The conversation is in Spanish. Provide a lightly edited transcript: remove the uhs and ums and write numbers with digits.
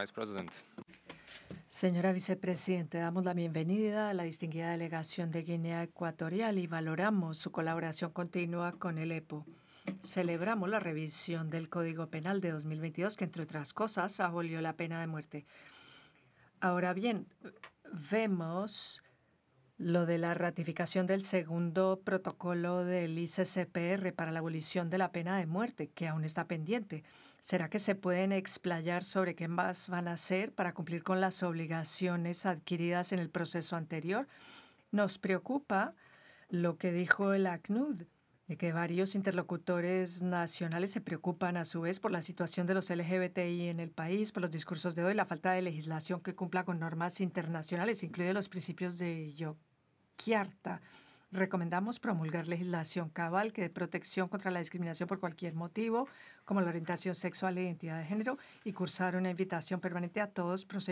Vice President. Señora Vicepresidente, damos la bienvenida a la distinguida delegación de Guinea Ecuatorial y valoramos su colaboración continua con el EPO. Celebramos la revisión del Código Penal de 2022, que entre otras cosas abolió la pena de muerte. Ahora bien, vemos lo de la ratificación del segundo protocolo del ICCPR para la abolición de la pena de muerte, que aún está pendiente. ¿Será que se pueden explayar sobre qué más van a hacer para cumplir con las obligaciones adquiridas en el proceso anterior? Nos preocupa lo que dijo el ACNUD, de que varios interlocutores nacionales se preocupan a su vez por la situación de los LGBTI en el país, por los discursos de hoy, la falta de legislación que cumpla con normas internacionales, incluidos los principios de Yakarta. Recomendamos promulgar legislación cabal que dé protección contra la discriminación por cualquier motivo, como la orientación sexual e identidad de género, y cursar una invitación permanente a todos